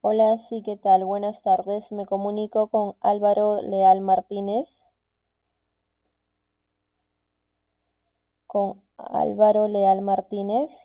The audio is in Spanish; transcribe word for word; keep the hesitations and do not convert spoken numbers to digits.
Hola, sí, ¿qué tal? Buenas tardes. Me comunico con Álvaro Leal Martínez. Con Álvaro Leal Martínez.